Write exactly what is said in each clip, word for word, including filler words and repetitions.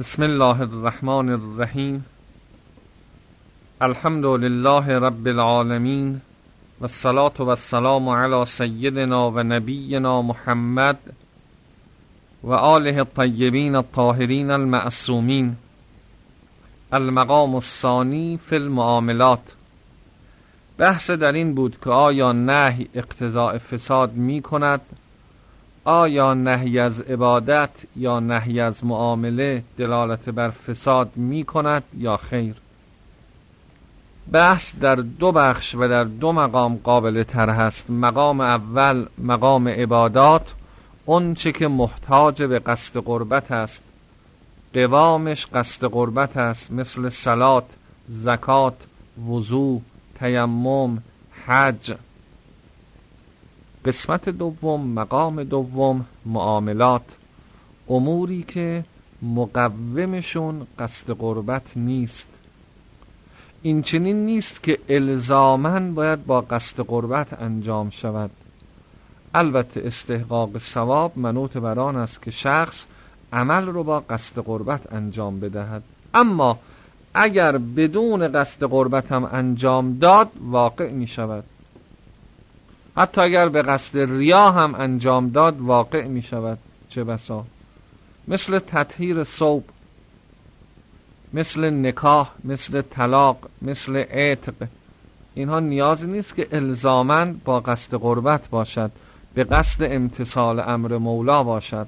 بسم الله الرحمن الرحیم. الحمد لله رب العالمین و الصلاة و السلام علی سیدنا و نبینا محمد و آله الطیبین الطاهرین المعصومین. المقام الثانی فی المعاملات. بحث در این بود که آیا نهی اقتضاء فساد می کند؟ آیا نهی از عبادت یا نهی از معامله دلالت بر فساد می کند یا خیر؟ بحث در دو بخش و در دو مقام قابل طرح است. مقام اول مقام عبادات، اون چه که محتاج به قصد قربت است، قوامش قصد قربت است، مثل صلات، زکات، وضو، تیمم، حج. قسمت دوم مقام دوم معاملات، اموری که مقومشون قصد قربت نیست. این چنین نیست که الزاماً باید با قصد قربت انجام شود. البته استحقاق ثواب منوط بر آن است که شخص عمل رو با قصد قربت انجام بدهد، اما اگر بدون قصد قربت هم انجام داد واقع می شود. حتی اگر به قصد ریا هم انجام داد واقع می شود. چه بسا مثل تطهیر ثوب، مثل نکاح، مثل طلاق، مثل عتق. اینها نیازی نیست که الزاماً با قصد قربت باشد، به قصد امتثال امر مولا باشد.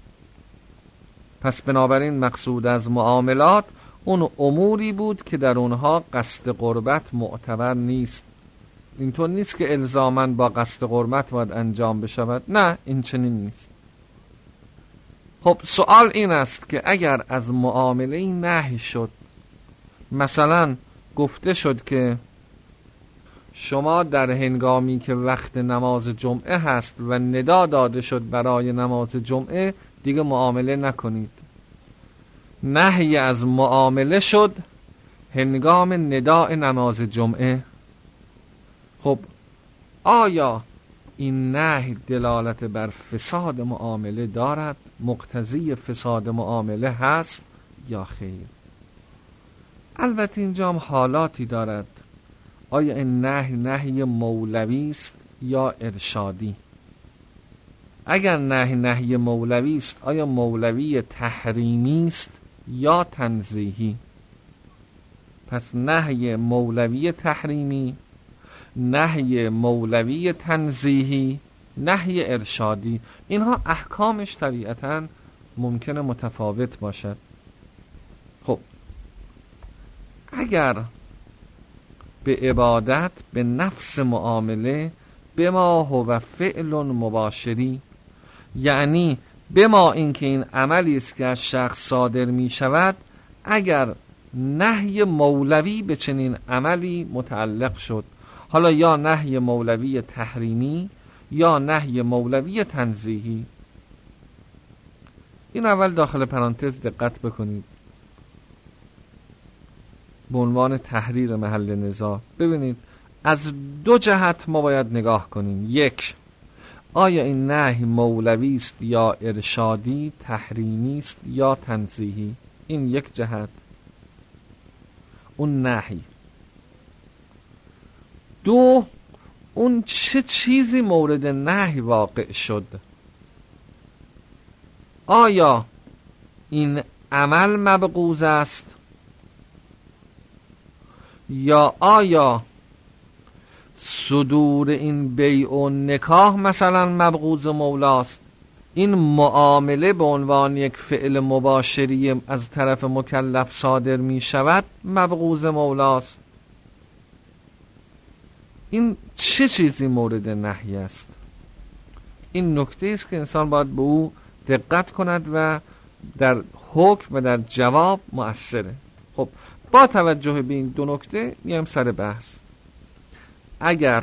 پس بنابراین مقصود از معاملات اون اموری بود که در اونها قصد قربت معتبر نیست. اینطور نیست که الزاماً با قصد قربت باید انجام بشود، نه، این چنین نیست. خب سوال این است که اگر از معامله نهی شد، مثلا گفته شد که شما در هنگامی که وقت نماز جمعه هست و ندا داده شد برای نماز جمعه دیگه معامله نکنید. نهی از معامله شد هنگام نداء نماز جمعه. خب آیا این نهی دلالت بر فساد معامله دارد؟ مقتضی فساد معامله هست یا خیر؟ البته اینجا هم حالاتی دارد. آیا این نهی نهی مولوی است یا ارشادی؟ اگر نهی نهی مولوی است، آیا مولوی تحریمی است یا تنزیهی؟ پس نهی مولوی تحریمی، نهی مولوی تنزیهی، نهی ارشادی، اینها احکامش طبیعتاً ممکنه متفاوت باشد. خب اگر به عبادت، به نفس معامله، به ما هو فعل مباشری، یعنی به ما اینکه این عملی است که از شخص صادر می شود، اگر نهی مولوی به چنین عملی متعلق شد، حالا یا نهی مولوی تحریمی یا نهی مولوی تنزیهی. این اول داخل پرانتز دقت بکنید به عنوان تحریر محل نزاع. ببینید از دو جهت ما باید نگاه کنیم. یک، آیا این نهی مولوی است یا ارشادی، تحریمی است یا تنزیهی؟ این یک جهت، اون نهی. دو، اون چه چیزی مورد نهی واقع شد. آیا این عمل مبغوض است یا آیا صدور این بیع و نکاح مثلا مبغوض مولاست؟ این معامله به عنوان یک فعل مباشری از طرف مکلف صادر می شود مبغوض مولاست. این چه چیزی مورد نهی است؟ این نکته است که انسان باید به او دقت کند و در حکم و در جواب مؤثره. خب با توجه به این دو نکته میایم سر بحث. اگر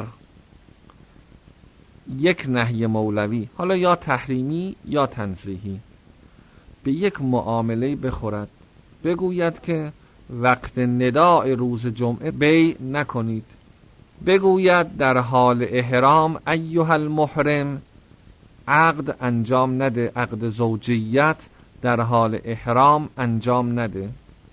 یک نهی مولوی، حالا یا تحریمی یا تنزیهی، به یک معامله بخورد، بگوید که وقت نداء روز جمعه بیع نکنید، بگوید در حال احرام ایها المحرم عقد انجام نده، عقد زوجیت، در حال احرام انجام نده.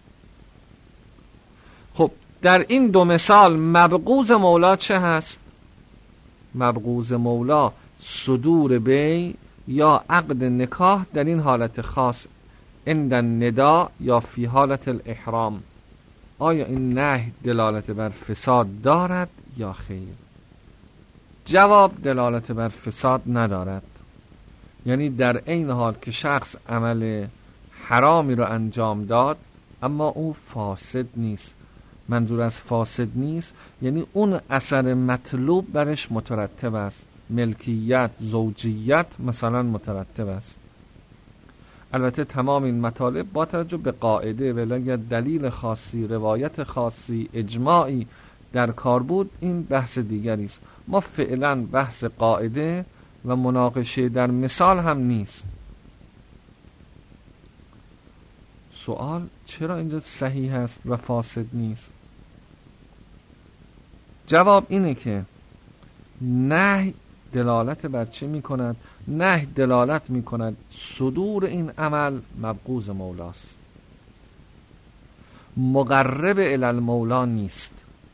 خب در این دو مثال مبغوض مولا چه هست؟ مبغوض مولا صدور بی یا عقد نکاح در این حالت خاص، عند الندا یا فی حالت الاحرام. آیا این نهی دلالت بر فساد دارد یا خیر؟ جواب دلالت بر فساد ندارد. یعنی در این حال که شخص عمل حرامی رو انجام داد اما او فاسد نیست. منظور از فاسد نیست یعنی اون اثر مطلوب برش مترتب است، ملکیت، زوجیت مثلا مترتب است. البته تمام این مطالب با توجه به قاعده و اگر دلیل خاصی، روایت خاصی، اجماعی در کار بود این بحث دیگری است. ما فعلا بحث قاعده و مناقشه در مثال هم نیست. سوال چرا اینجا صحیح است و فاسد نیست؟ جواب اینه که نهی دلالت بر چه می کند؟ نهی دلالت می کند صدور این عمل مبغوض مولاست، مقرب الی المولا نیست.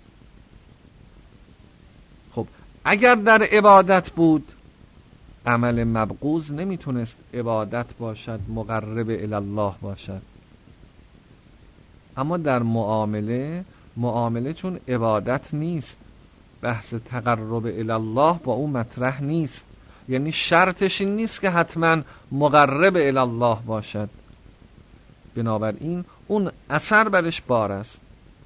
خب اگر در عبادت بود عمل مبغوض نمیتونست عبادت باشد، مقرب الی الله باشد. اما در معامله، معامله چون عبادت نیست، بحث تقرب الی الله با اون مطرح نیست، یعنی شرطش این نیست که حتما مقرب الی الله باشد. بنابراین اون اثر برش بار است.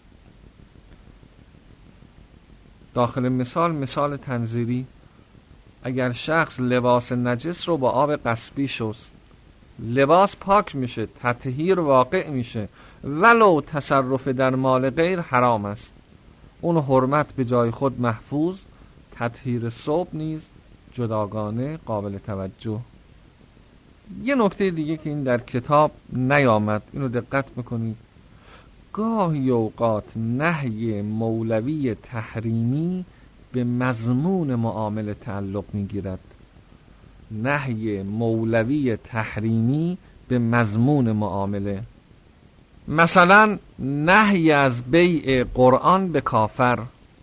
داخل مثال، مثال تنظیری، اگر شخص لباس نجس رو با آب قصبی شست، لباس پاک میشه، تطهیر واقع میشه، ولو تصرف در مال غیر حرام است. اون حرمت به جای خود محفوظ، تطهیر ثوب نیز جداگانه قابل توجه. یه نکته دیگه که این در کتاب نیامد، اینو دقت میکنید، گاهی اوقات نهی مولوی تحریمی به مضمون معامله تعلق میگیرد. نهی مولوی تحریمی به مضمون معامله، مثلا نهی از بیع قرآن به کافر،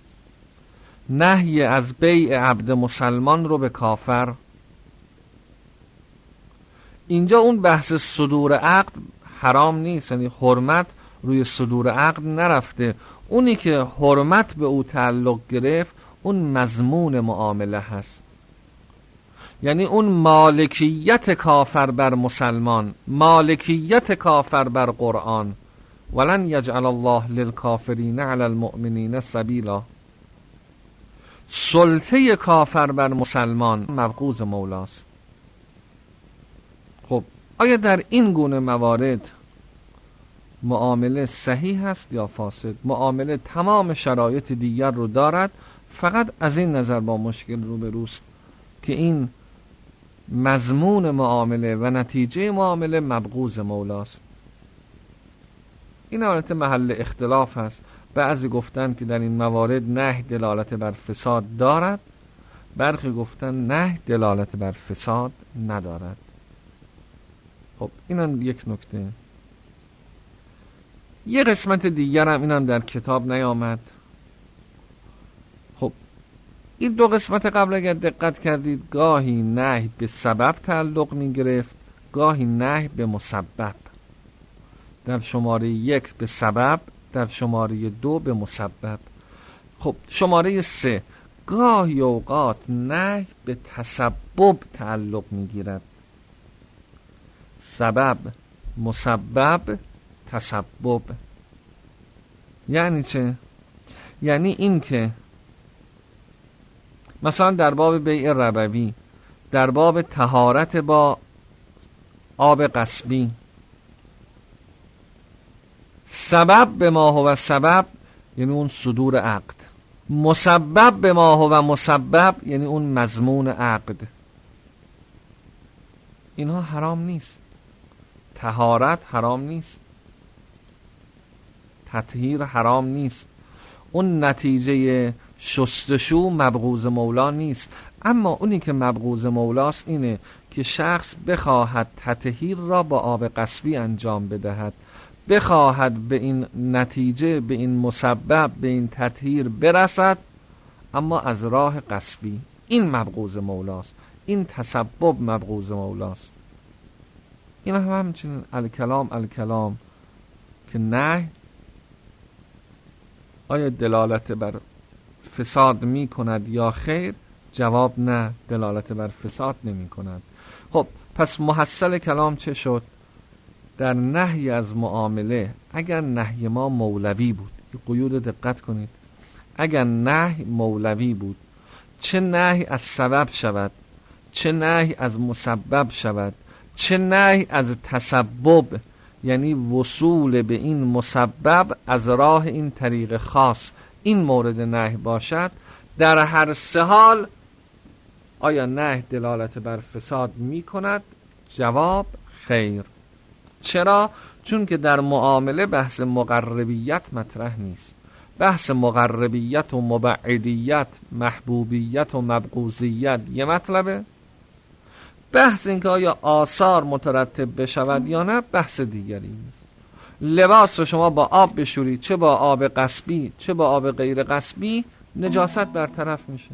نهی از بیع عبد مسلمان رو به کافر. اینجا اون بحث صدور عقد حرام نیست، یعنی حرمت روی صدور عقد نرفته، اونی که حرمت به او تعلق گرفت اون مضمون معامله هست، یعنی اون مالکیت کافر بر مسلمان، مالکیت کافر بر قرآن. ولن یجعل الله للکافرین علی المؤمنین سبیلا. سلطه کافر بر مسلمان مبغوض مولاست. خب آیا در این گونه موارد معامله صحیح است یا فاسد؟ معامله تمام شرایط دیگر رو دارد، فقط از این نظر با مشکل روبروست که این مضمون معامله و نتیجه معامله مبغوض مولاست. این حالت محل اختلاف هست. بعضی گفتن که در این موارد نهی دلالت بر فساد دارد، برخی گفتن نهی دلالت بر فساد ندارد. خب اینم یک نکته. یه قسمت دیگر هم اینم در کتاب نیامد. خب این دو قسمت قبل اگر دقت کردید گاهی نهی به سبب تعلق می گرفت، گاهی نهی به مسبب. در شماره یک به سبب، در شماره دو به مسبب. خب شماره سه گاهی اوقات نهی به تسبب تعلق می گیرد. سبب، مسبب، تسبب. یعنی چه؟ یعنی این که مثلا در باب بیع ربوی، در باب طهارت با آب قصبی، سبب به ما هو سبب یعنی اون صدور عقد، مسبب به ما هو مسبب یعنی اون مضمون عقد. اینها حرام نیست. طهارت حرام نیست، تطهیر حرام نیست. اون نتیجه شستشو مبغوض مولا نیست. اما اونی که مبغوض مولاست اینه که شخص بخواهد تطهیر را با آب غصبی انجام بدهد، بخواهد به این نتیجه، به این مسبب، به این تطهیر برسد، اما از راه غصبی. این مبغوض مولاست، این تسبب مبغوض مولاست. این هم همچنین الکلام الکلام که نه آیا دلالت بر فساد می کند یا خیر؟ جواب نه، دلالت بر فساد نمی کند. خب پس محصل کلام چه شد؟ در نهی از معامله، اگر نهی ما مولوی بود، قیود دقت کنید، اگر نهی مولوی بود، چه نهی از سبب شود، چه نهی از مسبب شود، چه نهی از تسبب، یعنی وصول به این مسبب از راه این طریق خاص، این مورد نهی باشد، در هر سه حال آیا نهی دلالت بر فساد می کند؟ جواب خیر. چرا؟ چون که در معامله بحث مقربیت مطرح نیست. بحث مقربیت و مبعدیت، محبوبیت و مبغوضیت یه مطلبه، بحث اینکه آیا آثار مترتب بشود یا نه بحث دیگری نیست. لباس رو شما با آب بشورید، چه با آب غصبی چه با آب غیر غصبی، نجاست برطرف میشه.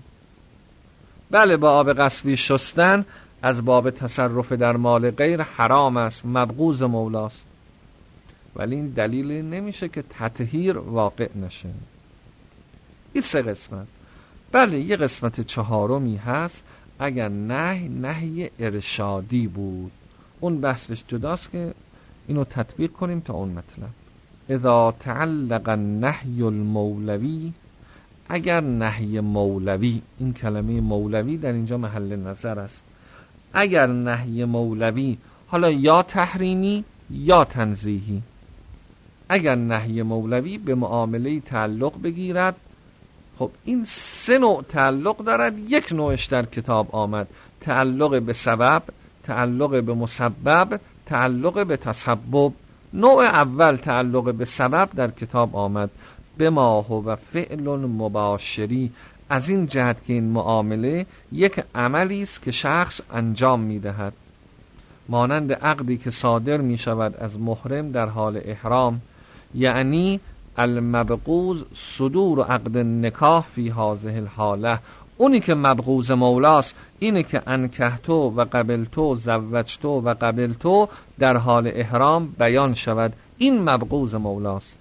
بله با آب غصبی شستن از باب تصرف در مال غیر حرام است، مبغوض مولاست، ولی این دلیل نمیشه که تطهیر واقع نشه. این سه قسمت. بله یه قسمت چهارمی هست، اگر نهی نهی ارشادی بود، اون بحثش جداست که اینو تطبیق کنیم تا اون مطلب. اذا تعلق النهی المولوی، اگر نهی مولوی، این کلمه مولوی در اینجا محل نظر است، اگر نهی مولوی حالا یا تحریمی یا تنزیهی، اگر نهی مولوی به معامله تعلق بگیرد، خب این سه نوع تعلق دارد، یک نوعش در کتاب آمد، تعلق به سبب، تعلق به مسبب، تعلق به تسبب. نوع اول تعلق به سبب در کتاب آمد، به ما هو فعل مباشری، از این جهت که این معامله یک عملی است که شخص انجام می‌دهد، مانند عقدی که صادر می‌شود از محرم در حال احرام، یعنی المبغوض صدور عقد نکاح فی هذه الحاله. اونی که مبغوض مولاست اینه که انکحتو و قبلتو، زوجتو و قبلتو در حال احرام بیان شود، این مبغوض مولاست.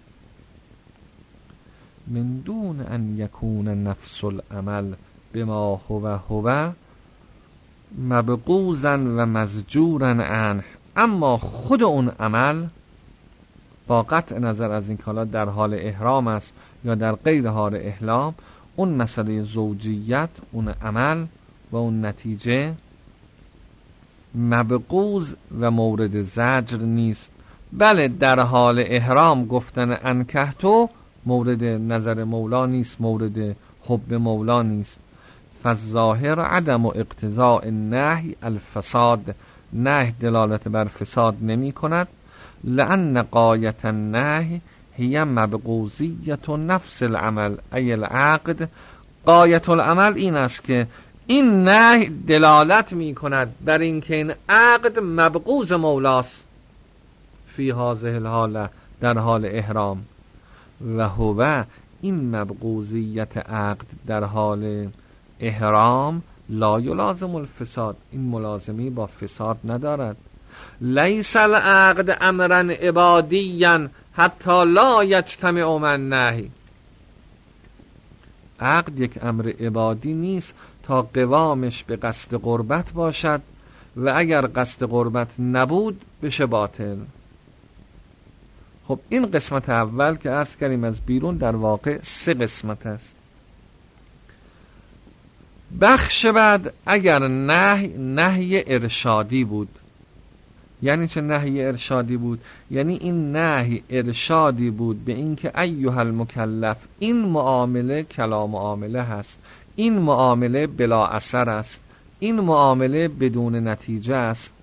من دون ان یکون نفس العمل بما هو هو مبغوضا و مزجورا عنه، اما خود اون عمل با قطع نظر از این کالا در حال احرام است یا در غیر حال احرام، اون مسئله زوجیت، اون عمل و اون نتیجه مبغوض و مورد زجر نیست. بله در حال احرام گفتن انکحتو مورد نظر مولا نیست، مورد حب مولا نیست. فالظاهر عدم و اقتضاء النهی الفساد، نهی دلالت بر فساد نمی کند، لأن قایت النهی هی مبغوضیت نفس العمل ای العقد. قایت العمل این است که این نهی دلالت می کند بر اینکه این عقد مبغوض مولاست فی هذه الحاله، در حال احرام، و هو این مبغوضیت عقد در حال احرام لا یلازم الفساد، این ملازمی با فساد ندارد. لیس العقد امرا عبادیا حتی لا یجتمع مع النهی، عقد یک امر عبادی نیست تا قوامش به قصد قربت باشد و اگر قصد قربت نبود بشه باطل. خب این قسمت اول که عرض کردیم از بیرون در واقع سه قسمت است. بخش بعد اگر نهی نهی ارشادی بود، یعنی چه نهی ارشادی بود؟ یعنی این نهی ارشادی بود به این که ایها المکلف، این معامله کلا معامله هست، این معامله بلا اثر است، این معامله بدون نتیجه است.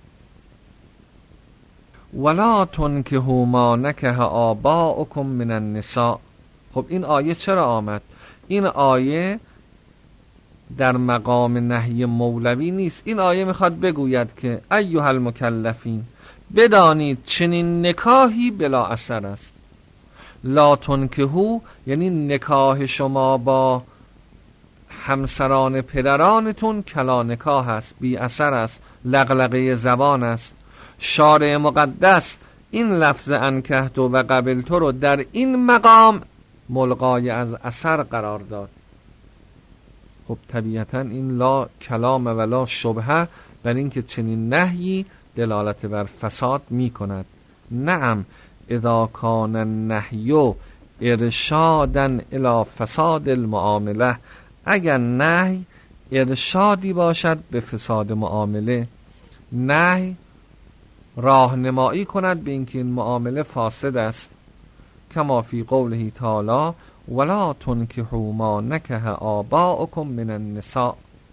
ولا تنکحوا ما نکح آباؤکم من النساء. خب این آیه چرا آمد؟ این آیه در مقام نهی مولوی نیست. این آیه میخواد بگوید که ایها المکلفین، بدانید چنین نکاحی بلا اثر است. لا تنکحوا یعنی نکاح شما با همسران پدرانتون کلا نکاح است، بی اثر است، لغلقه زبان است. شارع مقدس این لفظ انکحت و قبلت رو در این مقام ملغای از اثر قرار داد. خب طبیعتا این لا کلام و لا شبهه بر این که چنین نهی دلالت بر فساد می کند. نعم اذا کان النهی ارشادا الی فساد المعامله، اگر نهی ارشادی باشد به فساد معامله، نهی راهنمایی کند به اینکه این معامله فاسد است، کما فی قوله تعالی ولا تنکحوا ما نکح آباؤکم من النساء،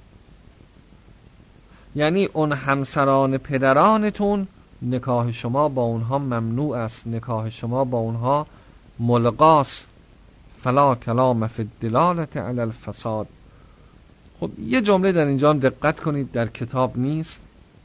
یعنی اون همسران پدرانتون نکاح شما با اونها ممنوع است، نکاح شما با اونها ملغاست. فلا کلام فی الدلالة علی الفساد. خب یه جمله در اینجا هم دقت کنید، در کتاب نیست.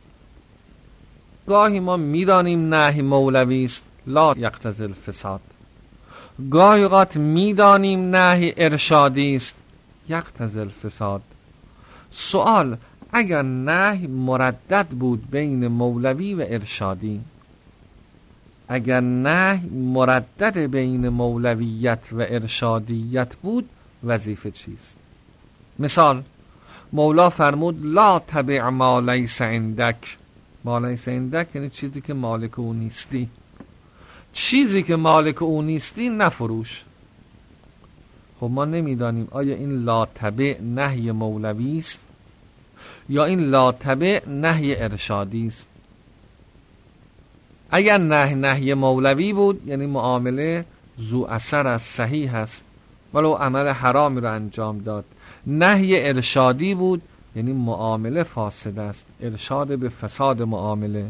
گاهی ما میدانیم نهی مولوی است لا یقتضی الفساد، گاهی اوقات میدانیم نهی ارشادی است یقتضی الفساد. سوال: اگر نهی مردد بود بین مولوی و ارشادی، اگر نهی مردد بین مولویت و ارشادیت بود، وظیفه چیست؟ مثال: مولا فرمود لا تبع ما لیس عندک. ما لیس عندک یعنی چیزی که مالک او نیستی. چیزی که مالک او نیستی نفروش. خب ما نمیدانیم آیا این لا تبع نهی مولوی است یا این لا تبع نهی ارشادی است. اگر نهی نهی مولوی بود یعنی معامله ذو اثر است، صحیح است، ولو عمل حرامی رو انجام داد. نهی ارشادی بود یعنی معامله فاسد است، ارشاد به فساد معامله.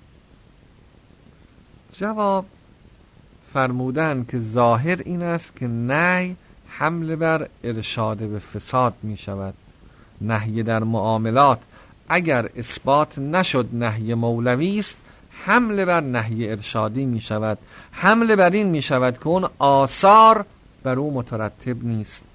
جواب: فرمودن که ظاهر این است که نهی حمله بر ارشاد به فساد می شود. نهی در معاملات اگر اثبات نشد نهی مولوی است، حمله بر نهی ارشادی می شود. حمله بر این می شود که اون آثار بر او مترتب نیست.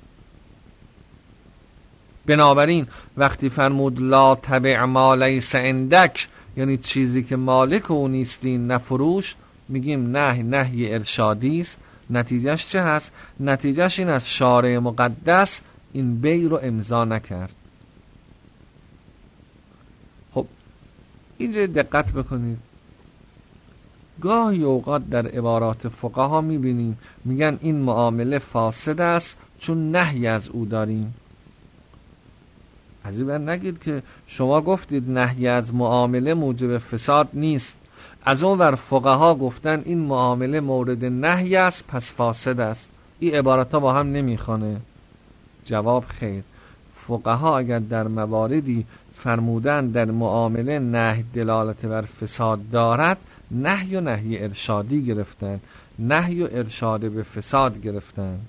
بنابراین وقتی فرمود لا تبع ما لیس عندک یعنی چیزی که مالک او نیستی نفروش، میگیم نهی نهی ارشادی است. نتیجهش چه هست؟ نتیجهش این است شارع مقدس این بیع رو امضا نکرد. خب اینجا دقت بکنید، گاهی اوقات در عبارات فقها میبینیم میگن این معامله فاسد است چون نهی از او داریم. از این بر نگید که شما گفتید نهی از معامله موجب فساد نیست، از اون ور فقها گفتن این معامله مورد نهی است پس فاسد است. این عبارت ها با هم نمیخونه. جواب: خیر. فقها اگر در مواردی فرمودن در معامله نهی دلالت بر فساد دارد، نهی و نهی ارشادی گرفتن، نهی و ارشاد به فساد گرفتن.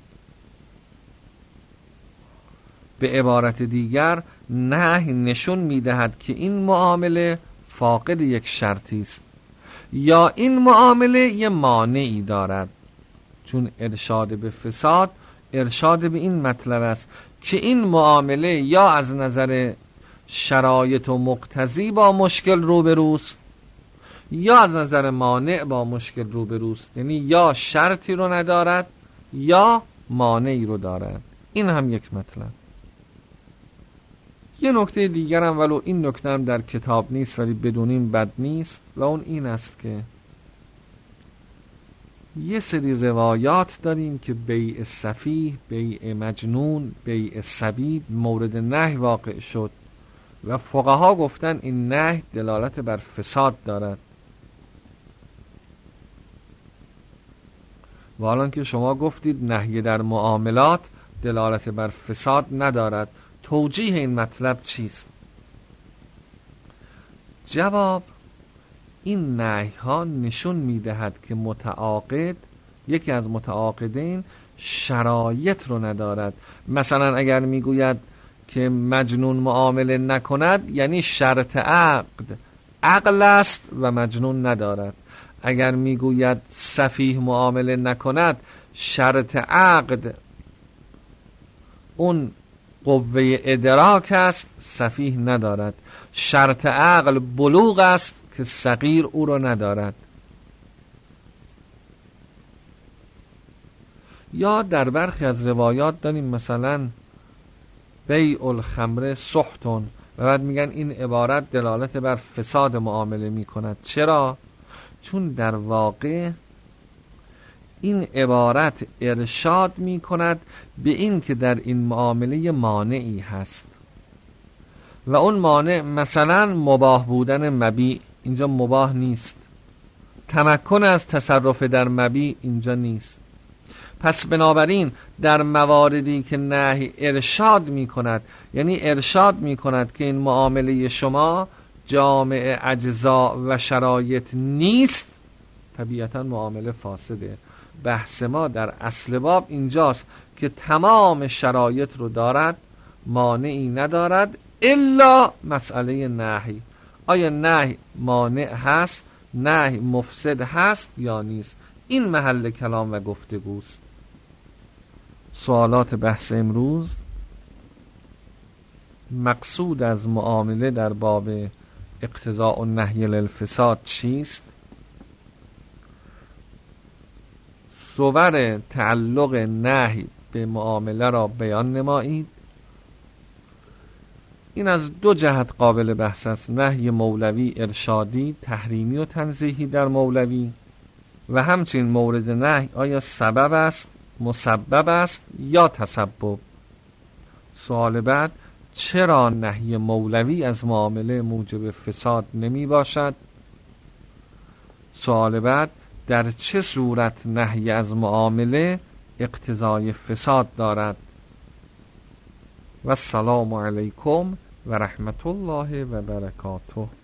به عبارت دیگر نهی نشون میدهد که این معامله فاقد یک شرطی است یا این معامله یه مانعی دارد. چون ارشاد به فساد ارشاد به این مطلب است که این معامله یا از نظر شرایط و مقتضی با مشکل روبروست یا از نظر مانع با مشکل روبروست، یعنی یا شرطی رو ندارد یا مانعی رو دارد. این هم یک مطلب. یه نکته دیگر هم، ولو این نکته هم در کتاب نیست ولی بدونیم بد نیست، و اون این است که یه سری روایات داریم که بیع سفیه، بیع مجنون، بیع صبی مورد نهی واقع شد و فقها گفتن این نهی دلالت بر فساد دارد. و حالا که شما گفتید نهی در معاملات دلالت بر فساد ندارد، توجیه این مطلب چیست؟ جواب: این نهی ها نشون میدهد که متعاقد، یکی از متعاقدین، شرایط رو ندارد. مثلا اگر میگوید که مجنون معامله نکند یعنی شرط عقد عقل است و مجنون ندارد. اگر میگوید سفیه معامله نکند شرط عقد اون قوه ادراک است، سفیه ندارد. شرط عقل بلوغ است که صغیر او را ندارد. یا در برخی از روایات داریم مثلا بیع الخمر سحتون و بعد میگن این عبارت دلالت بر فساد معامله میکند. چرا؟ چون در واقع این عبارت ارشاد میکند به این که در این معامله مانعی هست و اون مانع مثلا مباح بودن مبیع اینجا مباح نیست، تمکن از تصرف در مبیع اینجا نیست. پس بنابراین در مواردی که نهی ارشاد می کند، یعنی ارشاد می کند که این معامله شما جامع اجزا و شرایط نیست، طبیعتا معامله فاسده. بحث ما در اصل باب اینجاست که تمام شرایط رو دارد، مانعی ندارد الا مسئله نهی. آیا نهی مانع هست، نهی مفسد هست یا نیست؟ این محل کلام و گفتگوست. سوالات بحث امروز: مقصود از معامله در باب اقتضاء النهی للفساد چیست؟ صور تعلق نهی به معامله را بیان نمایید. این از دو جهت قابل بحث است: نهی مولوی ارشادی، تحریمی و تنزیهی در مولوی، و همچنین مورد نهی آیا سبب است، مسبب است یا تسبب. سوال بعد: چرا نهی مولوی از معامله موجب فساد نمی باشد؟ سوال بعد: در چه صورت نهی از معامله اقتضای فساد دارد؟ و السلام علیکم و رحمت الله و برکاته.